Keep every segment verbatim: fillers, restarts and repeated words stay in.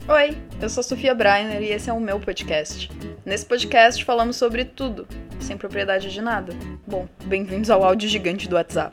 Oi, eu sou Sofia Breiner e esse é o meu podcast. Nesse podcast falamos sobre tudo, sem propriedade de nada. Bom, bem-vindos ao áudio gigante do WhatsApp.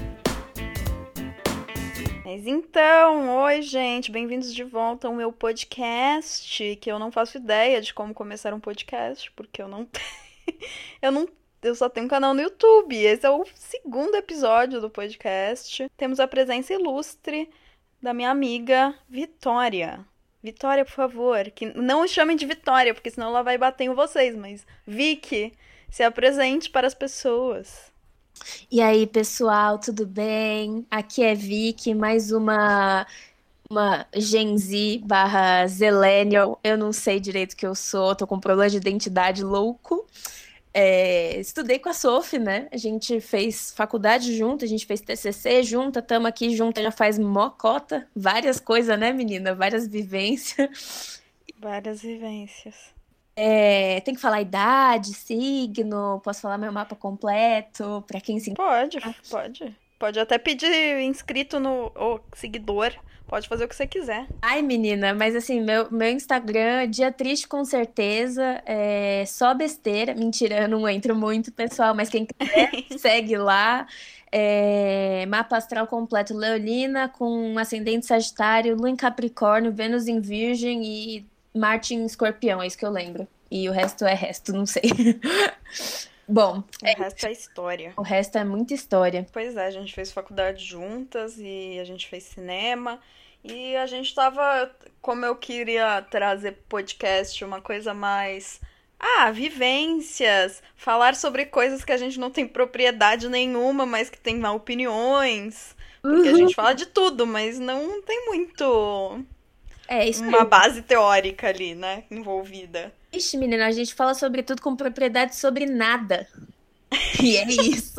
Mas então, oi gente, bem-vindos de volta ao meu podcast, que eu não faço ideia de como começar um podcast, porque eu não eu não eu só tenho um canal no YouTube. Esse é o segundo episódio do podcast. Temos a presença ilustre da minha amiga Vitória. Vitória, por favor, que não chamem de Vitória, porque senão ela vai bater em vocês, mas Vicky, se apresente para as pessoas. E aí, pessoal, tudo bem? Aqui é Vicky, mais uma, uma Gen Z barra Zillennial. Eu não sei direito o que eu sou, tô com um problema de identidade louco. É, estudei com a Sophie, né? A gente fez faculdade junto, a gente fez T C C junto, estamos aqui junto já faz mocota, várias coisas, né, menina? Várias vivências. Várias vivências. É, tem que falar idade, signo, posso falar meu mapa completo, pra quem se... Pode, pode. Pode até pedir inscrito no ou seguidor. Pode fazer o que você quiser. Ai, menina, mas assim, meu, meu Instagram, dia triste com certeza, é só besteira. Mentira, eu não entro muito, pessoal, mas quem quiser, segue lá. É, mapa astral completo, Leonina, com ascendente Sagitário, Lua em Capricórnio, Vênus em Virgem e Marte em Escorpião, é isso que eu lembro. E o resto é resto, não sei. Bom, O resto é história. o resto é muita história. Pois é, a gente fez faculdade juntas e a gente fez cinema. E a gente tava, como eu queria trazer podcast, uma coisa mais... Ah, vivências, falar sobre coisas que a gente não tem propriedade nenhuma, mas que tem opiniões. Porque a gente fala de tudo, mas não tem muito É isso uma aí. base teórica ali, né, envolvida. Ixi, menina, a gente fala sobre tudo com propriedade sobre nada. E é isso.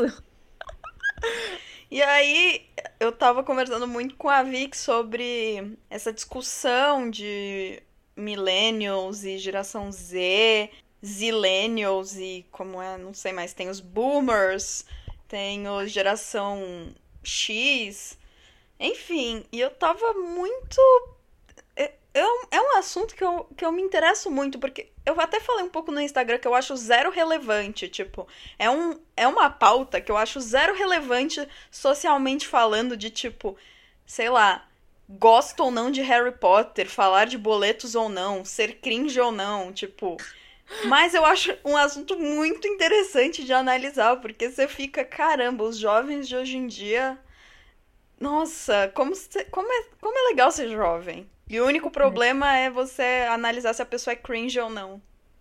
E aí, eu tava conversando muito com a Vic sobre essa discussão de millennials e geração Z, zillennials e como é, não sei mais, tem os boomers, tem os geração X, enfim, e eu tava muito... É, é um, é um assunto que eu, que eu me interesso muito, porque eu até falei um pouco no Instagram que eu acho zero relevante, tipo, é, um, é uma pauta que eu acho zero relevante socialmente falando de, tipo, sei lá, gosto ou não de Harry Potter, falar de boletos ou não, ser cringe ou não, tipo... Mas eu acho um assunto muito interessante de analisar, porque você fica, caramba, os jovens de hoje em dia... Nossa, como, se- como, é, como é legal ser jovem. E o único problema é você analisar se a pessoa é cringe ou não.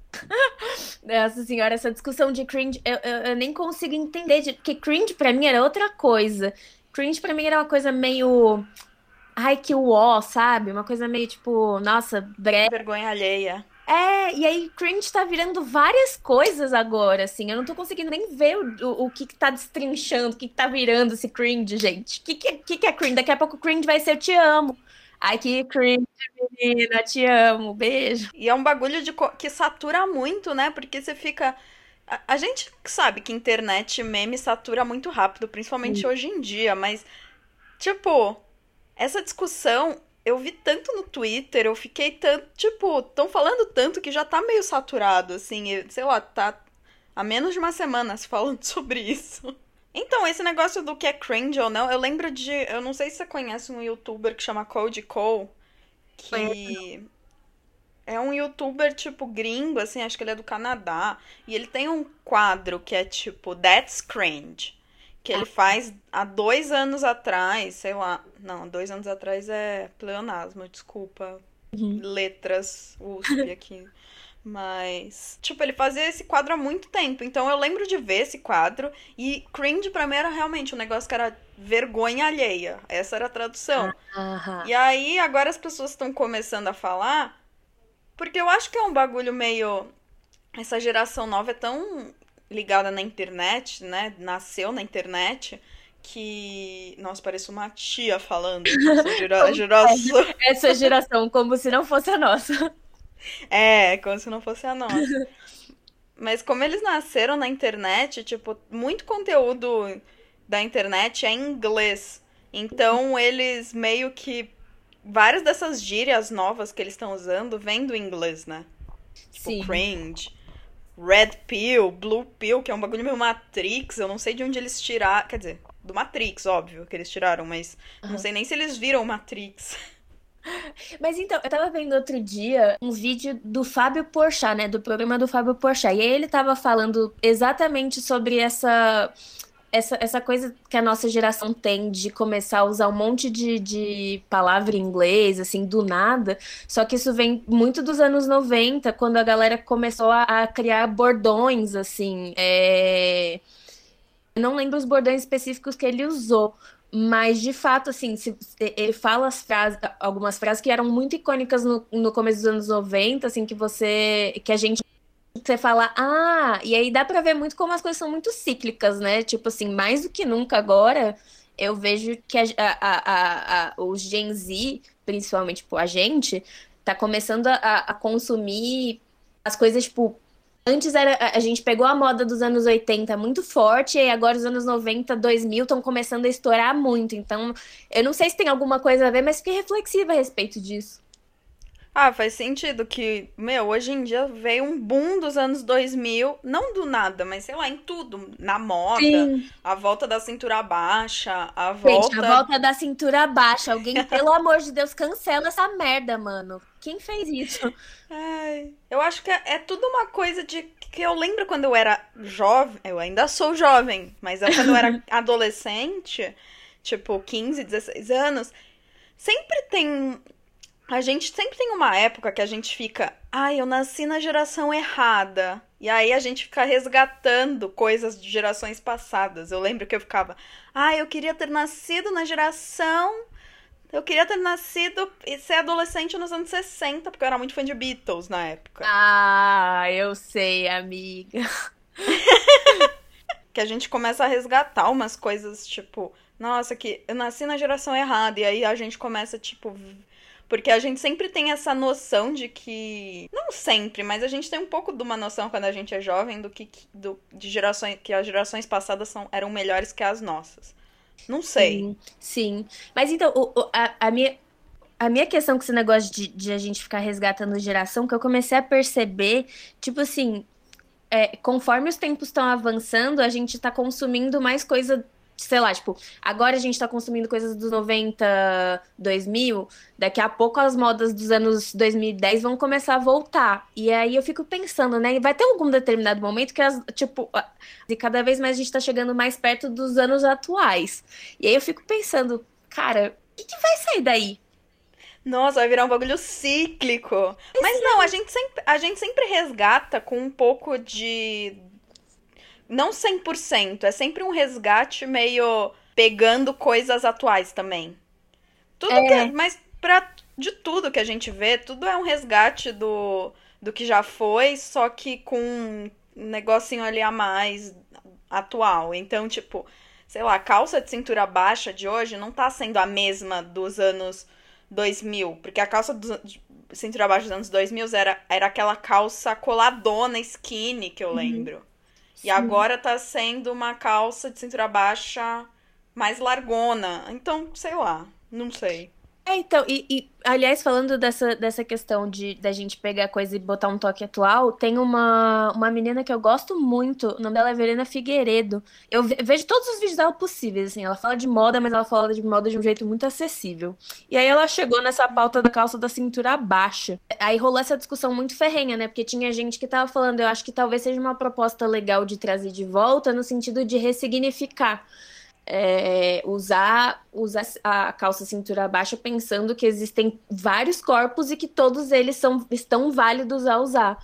Nossa senhora, essa discussão de cringe, eu, eu, eu nem consigo entender, de- porque cringe pra mim era outra coisa. Cringe pra mim era uma coisa meio, ai que uó, sabe? Uma coisa meio tipo, nossa, brega. Vergonha alheia. É, e aí cringe tá virando várias coisas agora, assim. Eu não tô conseguindo nem ver o, o, o que que tá destrinchando, o que que tá virando esse cringe, gente. O que que, é- que que é cringe? Daqui a pouco o cringe vai ser eu te amo. Ai, que cringe, menina, te amo, beijo. E é um bagulho de co- que satura muito, né? Porque você fica. A, a gente sabe que internet meme satura muito rápido, principalmente hoje em dia, mas, tipo, essa discussão eu vi tanto no Twitter, eu fiquei tanto. Tipo, estão falando tanto que já tá meio saturado, assim, e, sei lá, tá há menos de uma semana se falando sobre isso. Então, esse negócio do que é cringe ou não, eu lembro de. Eu não sei se você conhece um youtuber que chama Code Cole, que é um youtuber, tipo, gringo, assim, acho que ele é do Canadá. E ele tem um quadro que é tipo That's Cringe. Que ele faz há dois anos atrás, sei lá. Não, dois anos atrás é pleonasmo, desculpa. Uhum. Letras U S P aqui. Mas, tipo, ele fazia esse quadro há muito tempo. Então eu lembro de ver esse quadro. E cringe pra mim era realmente um negócio que era vergonha alheia. Essa era a tradução. Aham. E aí, agora as pessoas estão começando a falar. Porque eu acho que é um bagulho meio. Essa geração nova é tão ligada na internet, né? Nasceu na internet. Que. Nossa, parece uma tia falando. Essa gera- geração. Essa geração, como se não fosse a nossa. É, como se não fosse a nossa. Mas como eles nasceram na internet, tipo, muito conteúdo da internet é em inglês. Então eles meio que várias dessas gírias novas que eles estão usando vêm do inglês, né? Tipo, Sim. cringe, red pill, blue pill, que é um bagulho meio Matrix. Eu não sei de onde eles tiraram. Quer dizer, do Matrix, óbvio, que eles tiraram, mas não Aham. sei nem se eles viram Matrix. Mas então, eu tava vendo outro dia um vídeo do Fábio Porchat, né? Do programa do Fábio Porchat. E aí ele tava falando exatamente sobre essa, essa, essa coisa que a nossa geração tem de começar a usar um monte de, de palavra em inglês, assim, do nada. Só que isso vem muito dos anos noventa, quando a galera começou a, a criar bordões, assim. É... Eu não lembro os bordões específicos que ele usou. Mas, de fato, assim, se- se- ele fala as frases, algumas frases que eram muito icônicas no, no começo dos anos noventa, assim, que você, que a gente, você fala, ah, e aí dá pra ver muito como as coisas são muito cíclicas, né? Tipo assim, mais do que nunca agora, eu vejo que a, a, a, a, os Gen Z, principalmente, tipo, a gente, tá começando a, a consumir as coisas, tipo, antes era, a a gente pegou a moda dos anos oitenta muito forte, e agora os anos noventa dois mil estão começando a estourar muito. Então, eu não sei se tem alguma coisa a ver, mas fiquei reflexiva a respeito disso. Ah, faz sentido que, meu, hoje em dia veio um boom dos anos dois mil, não do nada, mas sei lá, em tudo, na moda, Sim. a volta da cintura baixa, a Gente, a volta. volta da cintura baixa. Alguém, pelo amor de Deus, cancela essa merda, mano. Quem fez isso? Ai, eu acho que é, é tudo uma coisa de que eu lembro quando eu era jovem, eu ainda sou jovem, mas é quando eu era adolescente, tipo quinze, dezesseis anos, sempre tem. A gente sempre tem uma época que a gente fica, ai, eu nasci na geração errada. E aí a gente fica resgatando coisas de gerações passadas. Eu lembro que eu ficava, ai, eu queria ter nascido na geração. Eu queria ter nascido e ser adolescente nos anos sessenta, porque eu era muito fã de Beatles na época. Ah, eu sei, amiga. Que a gente começa a resgatar umas coisas, tipo, nossa, que eu nasci na geração errada. E aí a gente começa, tipo, porque a gente sempre tem essa noção de que. Não sempre, mas a gente tem um pouco de uma noção quando a gente é jovem do que do, de gerações. Que as gerações passadas são, eram melhores que as nossas. Não sei. Sim, sim. Mas então, o- o- a, a minha, a minha questão com esse negócio de, de a gente ficar resgatando geração, que eu comecei a perceber, tipo assim, é, conforme os tempos estão avançando, a gente tá consumindo mais coisa, sei lá, tipo, agora a gente tá consumindo coisas dos noventa dois mil, daqui a pouco as modas dos anos dois mil e dez vão começar a voltar. E aí eu fico pensando, né, vai ter algum determinado momento que as, tipo, a- e cada vez mais a gente tá chegando mais perto dos anos atuais. E aí eu fico pensando, cara, o que que vai sair daí? Nossa, vai virar um bagulho cíclico. Mas não, a gente sempre, a gente sempre resgata com um pouco de. Não cem por cento, é sempre um resgate meio pegando coisas atuais também. Tudo que. É, Mas pra, de tudo que a gente vê, tudo é um resgate do, do que já foi, só que com um negocinho ali a mais atual. Então, tipo, sei lá, a calça de cintura baixa de hoje não tá sendo a mesma dos anos dois mil, porque a calça dos, de cintura baixa dos anos dois mil era, era aquela calça coladona, skinny, que eu uhum, lembro. E sim. agora tá sendo uma calça de cintura baixa mais largona. Então, sei lá, não sei. É, então, e, e, aliás, falando dessa, dessa questão de da gente pegar coisa e botar um toque atual, tem uma, uma menina que eu gosto muito, o nome dela é Verena Figueiredo. Eu ve- vejo todos os vídeos dela possíveis, assim, ela fala de moda, mas ela fala de moda de um jeito muito acessível. E aí ela chegou nessa pauta da calça da cintura baixa. Aí rolou essa discussão muito ferrenha, né? Porque tinha gente que tava falando, eu acho que talvez seja uma proposta legal de trazer de volta, no sentido de ressignificar é, usar, usar a calça cintura baixa pensando que existem vários corpos e que todos eles são, estão válidos a usar.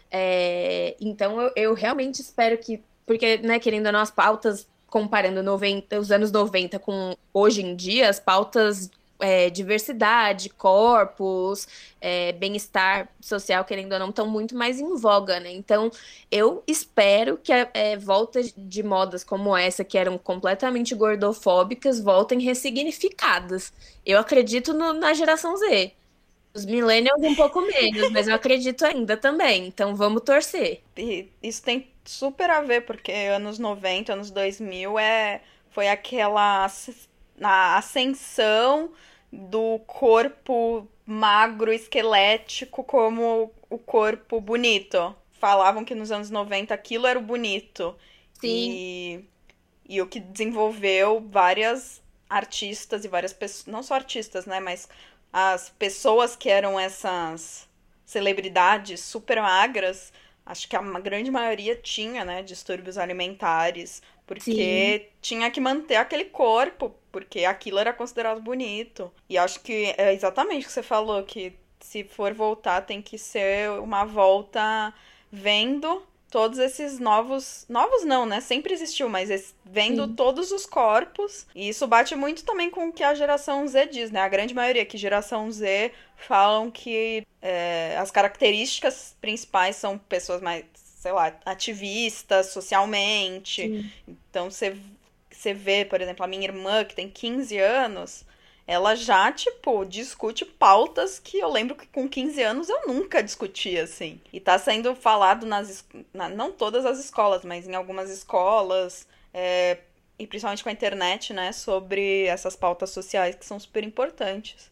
É, então eu, eu realmente espero que, porque, né, querendo ou não, as pautas, comparando noventa os anos noventa com hoje em dia, as pautas é, diversidade, corpos, é, bem-estar social, querendo ou não, estão muito mais em voga, né? Então, eu espero que a é, volta de modas como essa, que eram completamente gordofóbicas, voltem ressignificadas. Eu acredito no- na geração Z. Os millennials um pouco menos, mas eu acredito ainda também. Então vamos torcer. E isso tem super a ver, porque anos noventa, anos dois mil é, foi aquela asc- na ascensão do corpo magro, esquelético, como o corpo bonito. Falavam que nos anos noventa aquilo era o bonito. Sim, E, e o que desenvolveu várias artistas e várias pessoas, não só artistas, né, mas as pessoas que eram essas celebridades super magras, acho que a grande maioria tinha, né, distúrbios alimentares, sim. porque tinha que manter aquele corpo, porque aquilo era considerado bonito. E acho que é exatamente o que você falou, que se for voltar tem que ser uma volta vendo todos esses novos. Novos não, né? Sempre existiu, mas esse- vendo Sim. todos os corpos. E isso bate muito também com o que a geração Z diz, né? A grande maioria que geração Z falam que é, as características principais são pessoas mais, sei lá, ativistas socialmente. Sim. Então você você vê, por exemplo, a minha irmã, que tem quinze anos, ela já, tipo, discute pautas que eu lembro que com quinze anos eu nunca discutia, assim. E tá sendo falado nas. Na, não todas as escolas, mas em algumas escolas, é, e principalmente com a internet, né, sobre essas pautas sociais que são super importantes.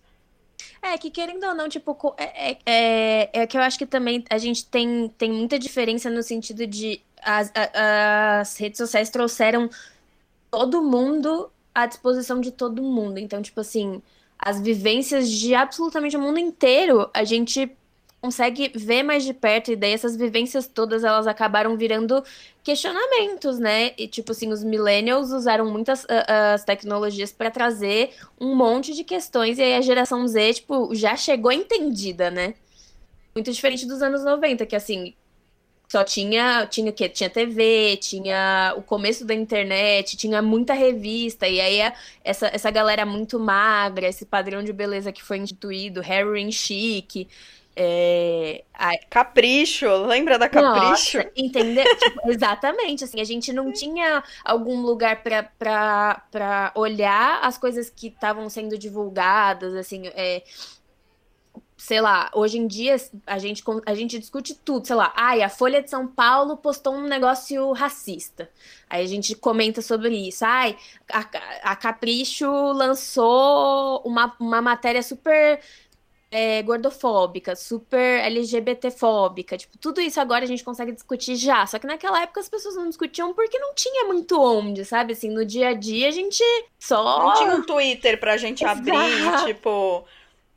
É que querendo ou não, tipo, co- é, é, é é que eu acho que também a gente tem, tem muita diferença no sentido de as, a- as redes sociais trouxeram todo mundo à disposição de todo mundo. Então, tipo assim, as vivências de absolutamente o mundo inteiro, a gente consegue ver mais de perto, e daí essas vivências todas, elas acabaram virando questionamentos, né? E, tipo assim, os millennials usaram muitas ah, as tecnologias para trazer um monte de questões, e aí a geração Z, tipo, já chegou entendida, né? Muito diferente dos anos noventa, que assim, só tinha, tinha o quê? Tinha T V, tinha o começo da internet, tinha muita revista, e aí a- essa, essa galera muito magra, esse padrão de beleza que foi instituído, Harry Chic, é, a- Capricho, lembra da nossa, Capricho? entendeu? Tipo, exatamente, assim, a gente não tinha algum lugar para para para olhar as coisas que estavam sendo divulgadas, assim, é, sei lá, hoje em dia a gente, con- a gente discute tudo, sei lá, ai, a Folha de São Paulo postou um negócio racista. Aí a gente comenta sobre isso. Ai, a, a Capricho lançou uma, uma matéria super é, gordofóbica, super LGBTfóbica. Tipo, tudo isso agora a gente consegue discutir já. Só que naquela época as pessoas não discutiam porque não tinha muito onde, sabe? Assim, no dia a dia a gente Não tinha só. um Twitter pra gente abrir e, Exato. tipo,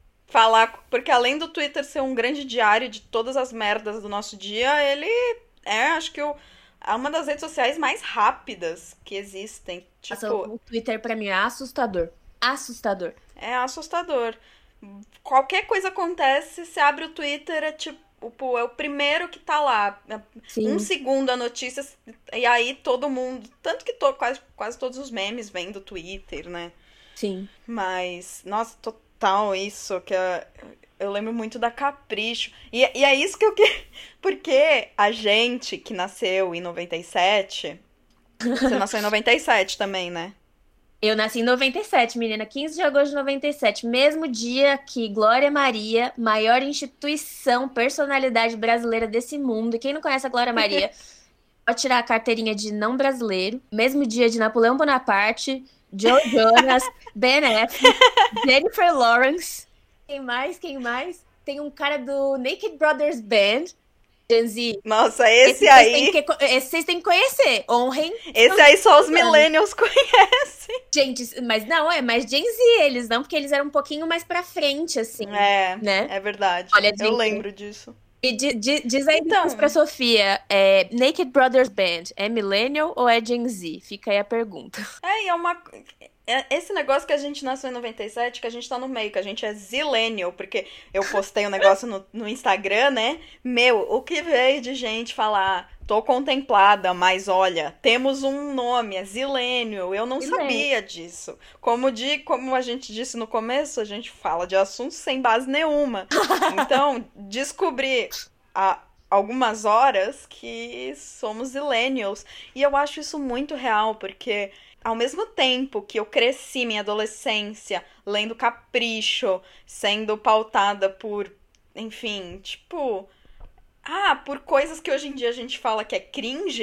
falar. Porque além do Twitter ser um grande diário de todas as merdas do nosso dia, ele é, acho que, o, é uma das redes sociais mais rápidas que existem. Nossa, Tipo, o Twitter pra mim é assustador. Assustador. é assustador. Qualquer coisa acontece, você abre o Twitter, é tipo. Pô, é o primeiro que tá lá. Um Sim, segundo a notícia, e aí todo mundo. Tanto que to, quase, quase todos os memes vêm do Twitter, né? sim. Mas, nossa, total isso, que é- eu lembro muito da Capricho. E, e é isso que eu que Porque a gente que nasceu em noventa e sete. Você nasceu em noventa e sete também, né? Eu nasci em noventa e sete, menina, quinze de agosto de noventa e sete, mesmo dia que Glória Maria, maior instituição, personalidade brasileira desse mundo. E quem não conhece a Glória Maria, pode tirar a carteirinha de não brasileiro. Mesmo dia de Napoleão Bonaparte, Joe Jonas, Ben Affleck, Jennifer Lawrence. Quem mais? Quem mais? Tem um cara do Naked Brothers Band, Gen Z. Nossa, Esse esse vocês têm que, aí. esse vocês têm que conhecer. Honrem Esse seus aí só os seus anos. millennials conhecem. Gente, mas não, é mais Gen Z eles, não, porque eles eram um pouquinho mais pra frente, assim, É, né? é verdade. Olha, Eu Gen Z. lembro disso. E di- di- diz aí depois pra Então, Sofia, é, Naked Brothers Band, é Millennial ou é Gen Z? Fica aí a pergunta. é, e é uma. É esse negócio que a gente nasceu em noventa e sete, que a gente tá no meio, que a gente é zillennial, porque eu postei um negócio no, no Instagram, né? Meu, o que veio de gente falar, tô contemplada, mas olha, temos um nome, é zillennial, eu não Millennial. sabia disso. Como, de, como a gente disse no começo, a gente fala de assuntos sem base nenhuma. Então, descobri há algumas horas que somos zillennials. E eu acho isso muito real, porque ao mesmo tempo que eu cresci minha adolescência lendo Capricho, sendo pautada por, enfim, tipo, ah, por coisas que hoje em dia a gente fala que é cringe,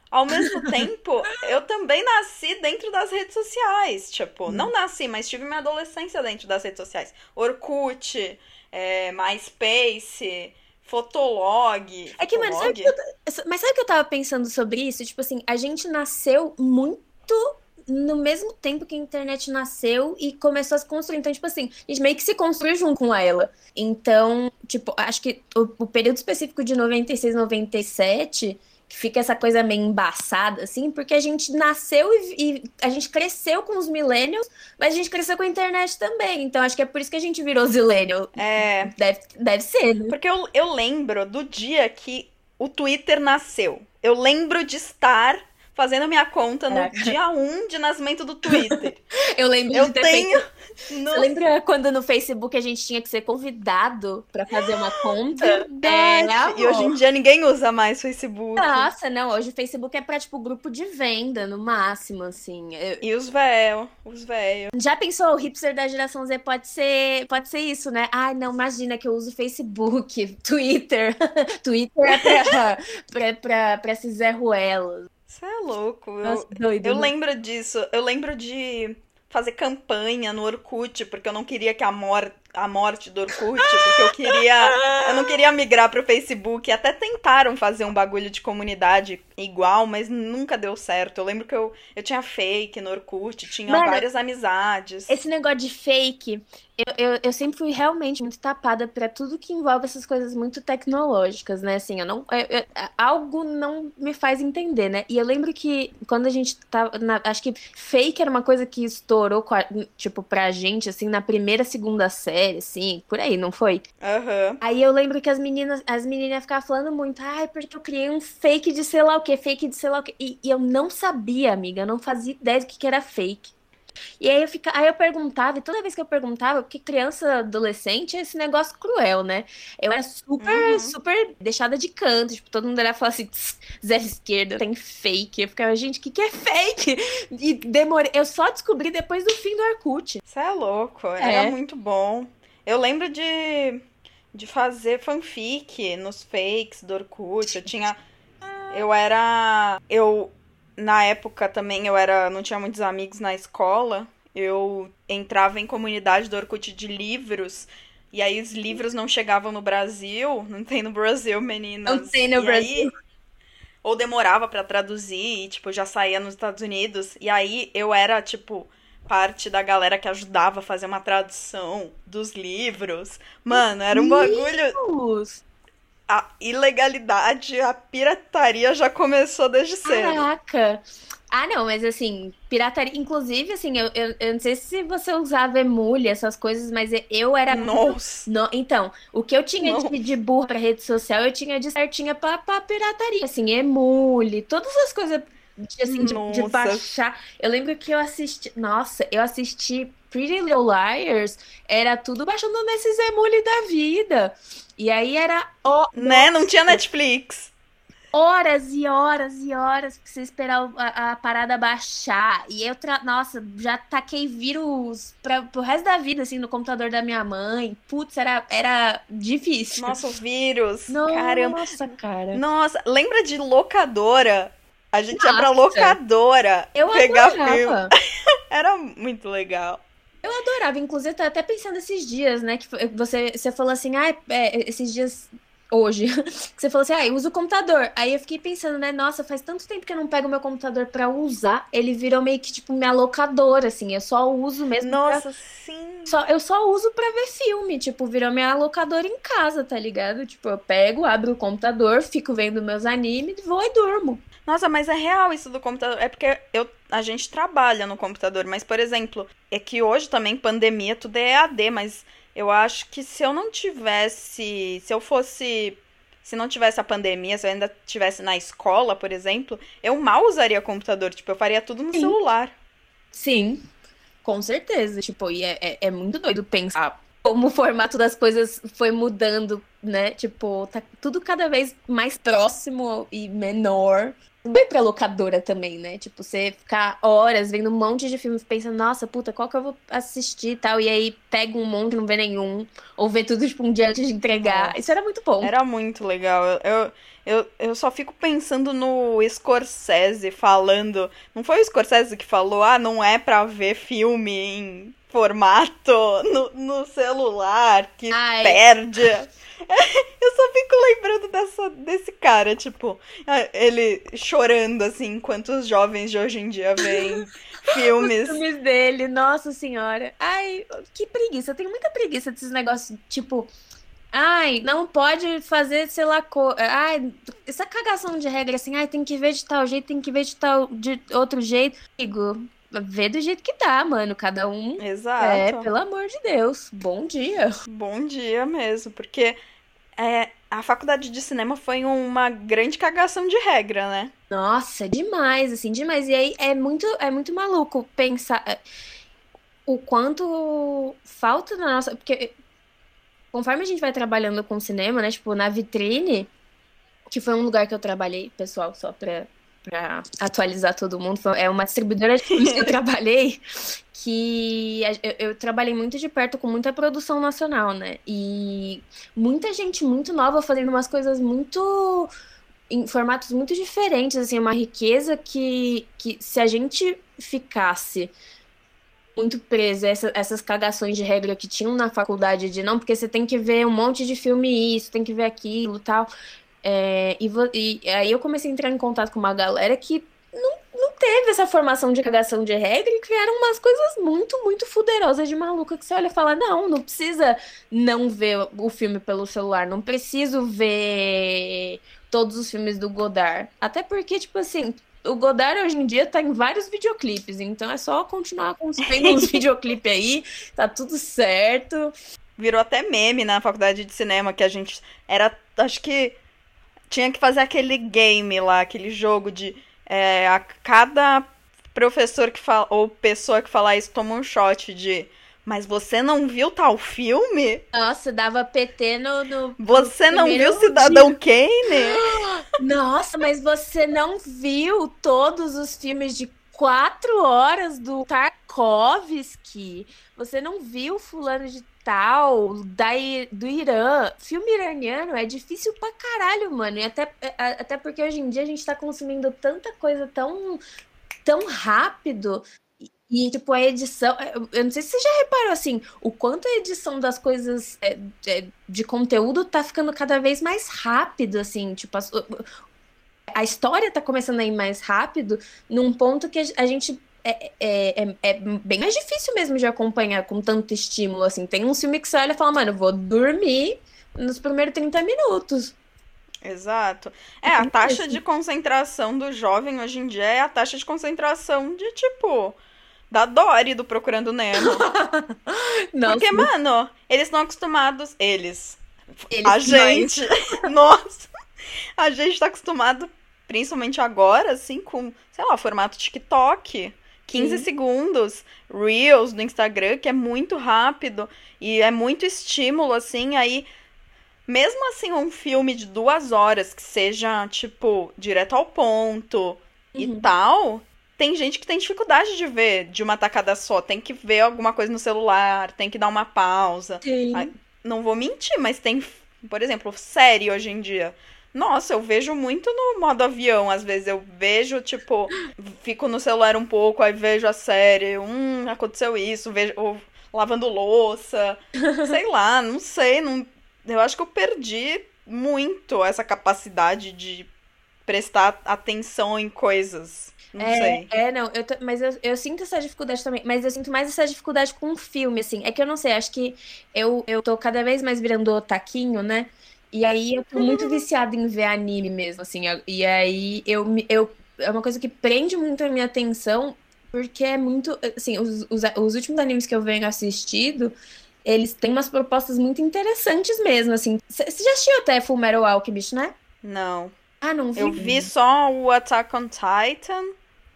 ao mesmo tempo, eu também nasci dentro das redes sociais. Tipo, não nasci, mas tive minha adolescência dentro das redes sociais. Orkut, é, MySpace, Fotolog. É que, mano, sabe o que Fotolog? eu, mas sabe o que eu tava pensando sobre isso? Tipo assim, a gente nasceu muito no mesmo tempo que a internet nasceu e começou a se construir. Então, tipo assim, a gente meio que se construiu junto com ela. Então, tipo, acho que o, o período específico de noventa e seis, noventa e sete, que fica essa coisa meio embaçada, assim, porque a gente nasceu e, e a gente cresceu com os millennials, mas a gente cresceu com a internet também. Então, acho que é por isso que a gente virou zillennial. É. Deve, deve ser, né? Porque eu, eu lembro do dia que o Twitter nasceu. Eu lembro de estar fazendo minha conta no Caraca. dia um de nascimento do Twitter. Eu lembro de Eu ter tenho. feito. Você No... lembra quando no Facebook a gente tinha que ser convidado pra fazer uma conta? É, Verdade! E hoje em amor. dia ninguém usa mais Facebook. Nossa, não, hoje o Facebook é pra, tipo, grupo de venda, no máximo, assim. Eu- E os véio, os véio. Já pensou, o hipster da geração Z pode ser, pode ser isso, né? Ai, não, imagina que eu uso Facebook, Twitter. Twitter é pra, pra, pra, pra esses Zé Ruelas. Você é louco. Nossa, Eu, doido, eu né? lembro disso. Eu lembro de fazer campanha no Orkut, porque eu não queria que a, mor a morte do Orkut, porque eu queria. Eu não queria migrar pro Facebook. Até tentaram fazer um bagulho de comunidade igual, mas nunca deu certo. Eu lembro que eu, eu tinha fake no Orkut, tinha Mano, várias amizades. esse negócio de fake, eu, eu, eu sempre fui realmente muito tapada pra tudo que envolve essas coisas muito tecnológicas, né? Assim, eu não, eu- eu- algo não me faz entender, né? E eu lembro que quando a gente tava, na- acho que fake era uma coisa que estourou, com a- tipo, pra gente, assim, na primeira, segunda série, assim, por aí, não foi? Aham. Aí eu lembro que as meninas, as meninas ficavam falando muito, ai, porque eu criei um fake de sei lá o quê, fake de sei lá o quê. E, e eu não sabia, amiga, eu não fazia ideia do que que era fake. E aí eu, fica, aí eu perguntava, e toda vez que eu perguntava, porque criança, adolescente é esse negócio cruel, né? Eu era super, Uhum. super deixada de canto, tipo, todo mundo olhava e falava assim, "Tss, Zé Esquerda, tem fake." Eu ficava, gente, o que que é fake? E demorei, eu só descobri depois do fim do Orkut. Você é louco. Era É. muito bom. Eu lembro de, de fazer fanfic nos fakes do Orkut. Eu tinha. Eu era. Eu. Na época também eu era. Não tinha muitos amigos na escola. Eu entrava em comunidade do Orkut de livros. E aí os livros não chegavam no Brasil. Não tem no Brasil, Não meninas. tem no E Brasil. aí. Ou demorava pra traduzir e, tipo, já saía nos Estados Unidos. E aí eu era, tipo, parte da galera que ajudava a fazer uma tradução dos livros. Mano, era um bagulho. Deus! A ilegalidade, a pirataria já começou desde cedo. Caraca! Ah, não, mas assim, pirataria. Inclusive, assim, eu, eu, eu não sei se você usava emule, essas coisas, mas eu era muito. Nossa, No- Então, o que eu tinha não. de, de burra pra rede social, eu tinha de certinha pra, pra pirataria. Assim, emule, todas as coisas de, assim, de, de Nossa. baixar. Eu lembro que eu assisti. Nossa, eu assisti Pretty Little Liars, era tudo baixando nesses emule da vida. E aí era. Ó, Né? Não tinha Netflix. horas e horas e horas pra você esperar o- a, a parada baixar. E eu, tra... nossa, já taquei vírus pra, pro resto da vida, assim, no computador da minha mãe. Putz, era, era difícil. Nossa, o vírus. Caramba. Nossa, cara. Nossa, lembra de locadora? A gente ia pra Nossa, locadora eu pegar filme. adorava. Era muito legal. Eu adorava. Inclusive, eu tô até pensando esses dias, né? Que foi- você, você falou assim, ah, é, esses dias. Hoje, que você falou assim, ah, eu uso o computador. Aí eu fiquei pensando, né, nossa, faz tanto tempo que eu não pego meu computador pra usar. Ele virou meio que, tipo, minha locadora, assim. Eu só uso mesmo pra... Nossa, sim. Só, eu só uso pra ver filme, tipo, virou minha locadora em casa, tá ligado? Tipo, eu pego, abro o computador, fico vendo meus animes, vou e durmo. Nossa, mas é real isso do computador. É porque eu, a gente trabalha no computador, mas, por exemplo, é que hoje também, pandemia, tudo é E A D, mas eu acho que se eu não tivesse. Se eu fosse. Se não tivesse a pandemia, se eu ainda estivesse na escola, por exemplo, eu mal usaria computador. Tipo, eu faria tudo no Sim. celular. Sim, com certeza. Tipo, e é, é, é muito doido pensar como o formato das coisas foi mudando, né? Tipo, tá tudo cada vez mais próximo e menor. bem pra locadora também, né? Tipo, você ficar horas vendo um monte de filmes pensando, nossa, puta, qual que eu vou assistir e tal, e aí pega um monte e não vê nenhum, ou vê tudo, tipo, um dia antes de entregar. Isso Nossa, era muito bom. era muito legal. Eu, eu, eu só fico pensando no Scorsese falando. Não foi o Scorsese que falou, ah, não é pra ver filme em formato no, no celular, que Ai, perde. Eu só fico lembrando dessa, desse cara, tipo, ele chorando, assim, enquanto os jovens de hoje em dia veem os filmes. filmes dele, nossa senhora. Ai, que preguiça. Eu tenho muita preguiça desses negócios, tipo, ai, não pode fazer, sei lá, co... ai, essa cagação de regra assim, ai, tem que ver de tal jeito, tem que ver de tal, de outro jeito. Digo, vê do jeito que dá, mano. Cada um é, Exato. pelo amor de Deus. Bom dia. Bom dia mesmo, porque é, a faculdade de cinema foi uma grande cagação de regra, né? Nossa, demais, assim, demais. E aí é muito, é muito maluco pensar é, o quanto falta na nossa. Porque conforme a gente vai trabalhando com cinema, né? Tipo, na Vitrine, que foi um lugar que eu trabalhei, pessoal, só pra, pra atualizar todo mundo, foi- é uma distribuidora de filmes que eu trabalhei, que a- eu, eu trabalhei muito de perto com muita produção nacional, né? E muita gente muito nova fazendo umas coisas muito em formatos muito diferentes, assim, uma riqueza que, que se a gente ficasse muito preso a essa- essas cagações de regra que tinham na faculdade de não, porque você tem que ver um monte de filme isso, tem que ver aquilo, tal. É, e, vo- e aí eu comecei a entrar em contato com uma galera que não, não teve essa formação de cagação de regra e criaram umas coisas muito, muito fuderosas de maluca que você olha e fala, não, não precisa não ver o filme pelo celular, não preciso ver todos os filmes do Godard. Até porque, tipo assim, o Godard hoje em dia tá em vários videoclipes, então é só continuar consumindo uns videoclipes aí, tá tudo certo. Virou até meme na faculdade de cinema que a gente era, acho que tinha que fazer aquele game lá, aquele jogo de é, a cada professor que fala ou pessoa que falar isso toma um shot de mas você não viu tal filme? Nossa, dava P T no, no, no Você não viu primeiro Cidadão dia. Kane? Nossa, mas você não viu todos os filmes de quatro horas do Tarkovsky? Você não viu Fulano de Tal, da, I- do Irã? Filme iraniano é difícil pra caralho, mano. E até, a- até porque hoje em dia a gente tá consumindo tanta coisa tão, tão rápido. E, tipo, a edição. Eu eu não sei se você já reparou, assim, o quanto a edição das coisas é, é, de conteúdo tá ficando cada vez mais rápido, assim. Tipo, as- a história tá começando a ir mais rápido, num ponto que a gente. É, é, é, é bem mais difícil mesmo de acompanhar com tanto estímulo, assim. Tem um filme que você olha e fala, mano, eu vou dormir nos primeiros trinta minutos. Exato. É, É a bem taxa de isso. concentração do jovem hoje em dia é a taxa de concentração de, tipo, da Dory do Procurando Nemo. Nossa, Porque, mano, eles estão acostumados. Eles. A eles, nós. gente. Nossa. A gente tá acostumado, principalmente agora, assim, com, sei lá, formato TikTok. quinze Sim. segundos, Reels no Instagram, que é muito rápido e é muito estímulo, assim. Aí, mesmo assim, um filme de duas horas que seja, tipo, direto ao ponto e Uhum. tal, tem gente que tem dificuldade de ver de uma tacada só. Tem que ver alguma coisa no celular, tem que dar uma pausa. Ai, Sim. não vou mentir, mas tem, por exemplo, série hoje em dia. Nossa, eu vejo muito no modo avião. Às vezes eu vejo, tipo, fico no celular um pouco, aí vejo a série. Hum, aconteceu isso, vejo, ou lavando louça. Sei lá, não sei. Não, eu acho que eu perdi muito essa capacidade de prestar atenção em coisas. Não sei. É, é, não, eu ta- mas eu, eu sinto essa dificuldade também, mas eu sinto mais essa dificuldade com o filme, assim. É que eu não sei, acho que eu, eu tô cada vez mais virando otaquinho, né? E aí eu tô muito viciada em ver anime mesmo, assim. eu- E aí eu, me- eu, é uma coisa que prende muito a minha atenção, porque é muito, assim, os, os, os últimos animes que eu venho assistido, eles têm umas propostas muito interessantes mesmo, assim. Você já assistiu até Fullmetal Alchemist, né? Não. Ah, não Eu viu? vi só o Attack on Titan.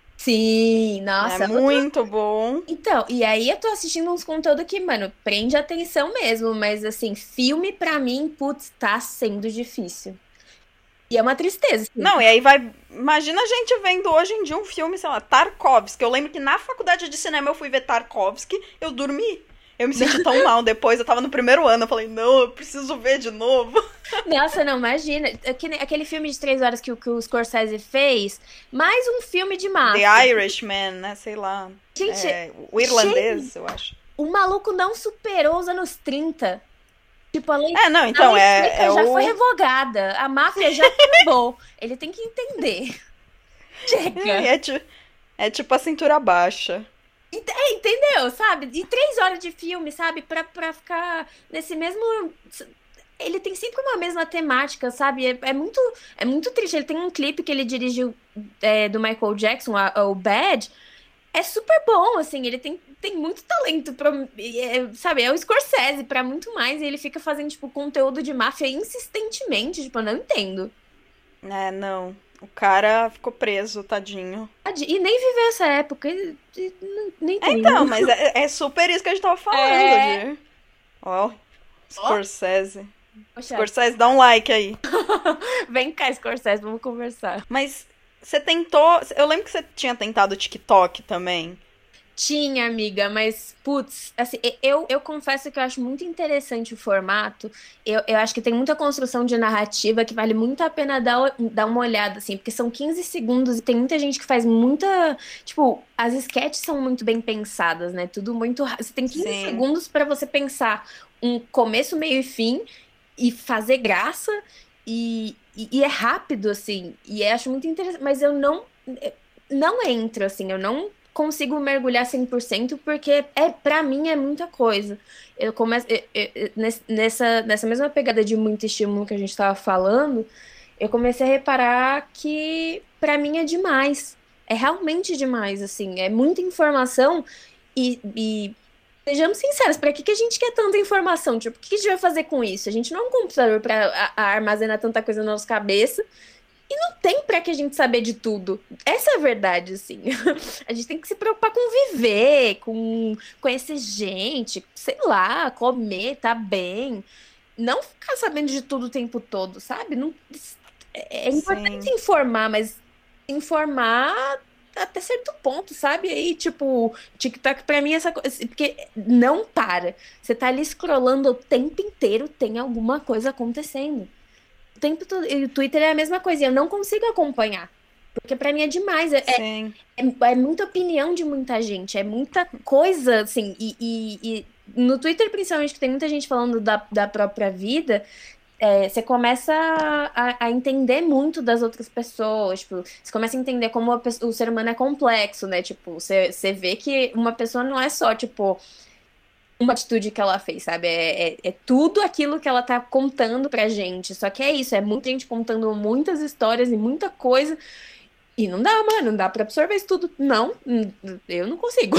Sim, É nossa, muito bom. então, e aí eu tô assistindo uns conteúdos que, mano, prende a atenção mesmo, mas assim, filme pra mim, putz, tá sendo difícil. E é uma tristeza, assim. Não, e aí vai. Imagina a gente vendo hoje em dia um filme, sei lá, Tarkovsky. Eu lembro que na faculdade de cinema eu fui ver Tarkovsky, eu dormi. Eu me senti tão mal depois, eu tava no primeiro ano, eu falei, não, eu preciso ver de novo. Nossa, não, imagina. Aquele, aquele filme de três horas que, o- que o Scorsese fez, mais um filme de máfia. The Irishman, né? Sei lá. Gente, É, o cheio. irlandês, eu acho. O maluco não superou os anos trinta. Tipo, a lei, É, não, a então, lei é, seca é já foi o. revogada. A máfia já acabou. Ele tem que entender. É, Chega. é, ti- é tipo a cintura baixa. Ent- é, entendeu, sabe? E três horas de filme, sabe? Pra, pra ficar nesse mesmo. Ele tem sempre uma mesma temática, sabe? É, é muito, é muito triste. Ele tem um clipe que ele dirigiu é, do Michael Jackson, a- o Bad. É super bom, assim. Ele tem, tem muito talento, pra, é, sabe? É o Scorsese pra muito mais. E ele fica fazendo, tipo, conteúdo de máfia insistentemente. Tipo, eu não entendo. É, não. O cara ficou preso, tadinho. E nem viveu essa época. e- e não- Nem É, entendo. então, mas é, é super isso que a gente tava É. falando, de. Ó, Ó, Scorsese. poxa, Scorsese, dá um like aí. vem cá, Scorsese, vamos conversar. Mas você tentou. Eu lembro que você tinha tentado o TikTok também. Tinha, amiga, mas, putz, assim, e- eu, eu confesso que eu acho muito interessante o formato. Eu, eu acho que tem muita construção de narrativa que vale muito a pena dar, o- dar uma olhada, assim, porque são quinze segundos e tem muita gente que faz muita. Tipo, as sketches são muito bem pensadas, né? Tudo muito. ra- Você tem quinze Sim. segundos pra você pensar um começo, meio e fim e fazer graça. E, e, e é rápido, assim. E eu acho muito interessante. Mas eu não. Não entro, assim, eu não consigo mergulhar cem por cento porque é para mim é muita coisa. Eu começo eu- eu- eu- ness- nessa nessa mesma pegada de muito estímulo que a gente estava falando, eu comecei a reparar que para mim é demais. É realmente demais, assim, é muita informação e, e sejamos sinceros, para que que a gente quer tanta informação? Tipo, o que que a gente vai fazer com isso? A gente não é um computador para armazenar tanta coisa na nossa cabeça tem pra que a gente saber de tudo. Essa é a verdade, assim. A gente tem que se preocupar com viver, com conhecer gente, sei lá, comer, tá bem. Não ficar sabendo de tudo o tempo todo, sabe? Não, é é importante Sim. informar, mas informar até certo ponto, sabe? Aí, tipo, TikTok pra mim é essa coisa. Porque não para. Você tá ali scrollando o tempo inteiro, tem alguma coisa acontecendo o tempo todo. E o Twitter é a mesma coisa, e eu não consigo acompanhar. Porque pra mim é demais. É, é, Sim. é muita opinião de muita gente, é muita coisa, assim. E, e- e no Twitter, principalmente, que tem muita gente falando da, da própria vida, é, você começa a, a entender muito das outras pessoas. Tipo, você começa a entender como a pe- o ser humano é complexo, né? Tipo, você, você vê que uma pessoa não é só, tipo uma atitude que ela fez, sabe? É, é, é tudo aquilo que ela tá contando pra gente. Só que é isso, é muita gente contando muitas histórias e muita coisa. E não dá, mano, não dá pra absorver isso tudo. Não, hum, eu não consigo.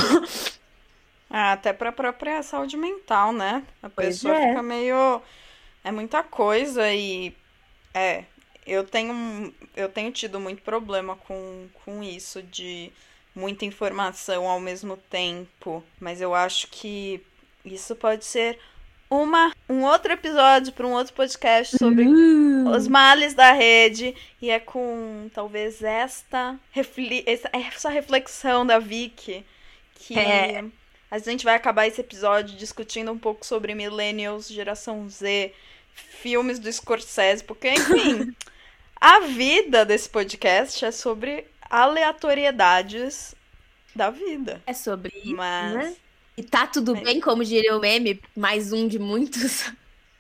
Ah, até pra própria saúde mental, né? A Pois pessoa é. fica meio. É muita coisa e. É. Eu tenho, eu tenho tido muito problema com, com isso de muita informação ao mesmo tempo. Mas eu acho que isso pode ser uma, um outro episódio para um outro podcast sobre os Uh, males da rede. E é com talvez esta, refli essa, essa reflexão da Vicky que é, a gente vai acabar esse episódio discutindo um pouco sobre millennials, geração Z, filmes do Scorsese, porque, enfim, a vida desse podcast é sobre aleatoriedades da vida. é sobre isso, né? Mas E tá tudo é, bem, como diria o meme, mais um de muitos.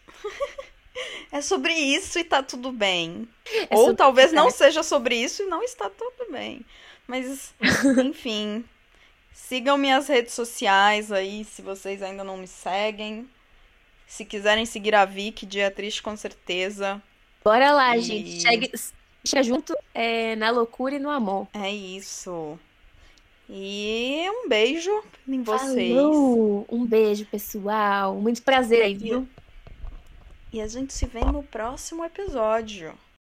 é sobre isso e tá tudo bem. É Ou sobre talvez não ficar. seja sobre isso e não está tudo bem. Mas, enfim, sigam minhas redes sociais aí, se vocês ainda não me seguem. Se quiserem seguir a Vicky, Dia Triste com certeza. Bora lá, gente. E Chegue, chegue junto é, na loucura e no amor. é isso. E um beijo em vocês. Falou! Um beijo, pessoal. Muito prazer aí, E, viu? e a gente se vê no próximo episódio.